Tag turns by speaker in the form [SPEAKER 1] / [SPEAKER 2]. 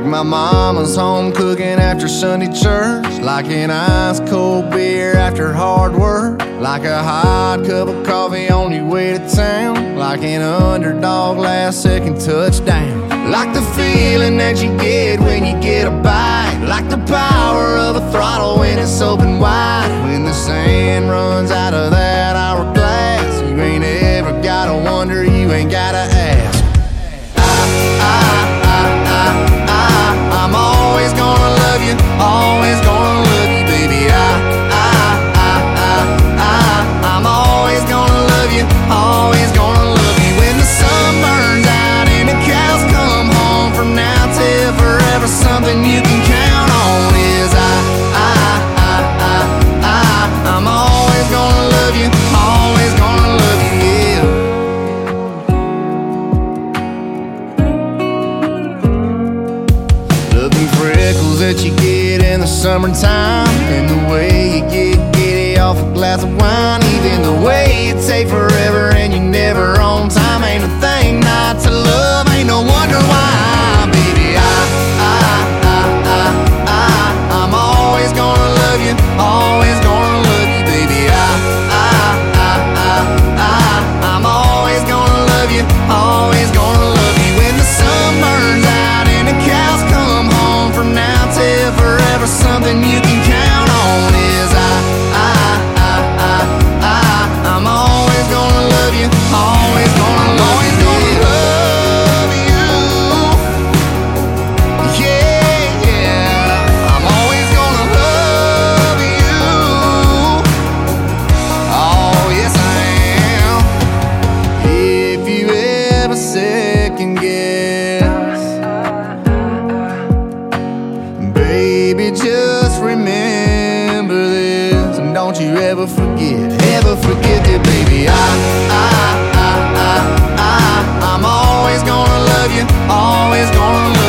[SPEAKER 1] Like my mama's home cooking after Sunday church, like an ice cold beer after hard work, like a hot cup of coffee on your way to town, like an underdog last second touchdown, like the feeling that you get when you get a bite, like the power of a throttle when it's open wide. When the sand runs out of that hourglass, you ain't ever gotta wonder, you ain't gotta ask. I'm always gonna love you, always gonna love you, baby. I'm always gonna love you, always gonna love you. When the sun burns out and the cows come home, from now till forever, something you can count on is I'm always gonna love you, always gonna love you, yeah. Looking freckles that you get in the summertime, and the way you get giddy off a glass of wine, even the way you take forever and you never on time. Ain't a thing not to love, ain't no wonder why, baby. I'm always gonna love you, always gonna love you, baby. I'm always gonna love you, always gonna love you. When the sun burns out and the cows come home, from now till forever, something you can count on is I'm always gonna love you, always gonna love you, love you. Yeah, yeah. I'm always gonna love you. Oh, yes I am. If you ever second guess, baby, just remember this, and don't you ever forget that, baby. I'm always gonna love you, always gonna love you.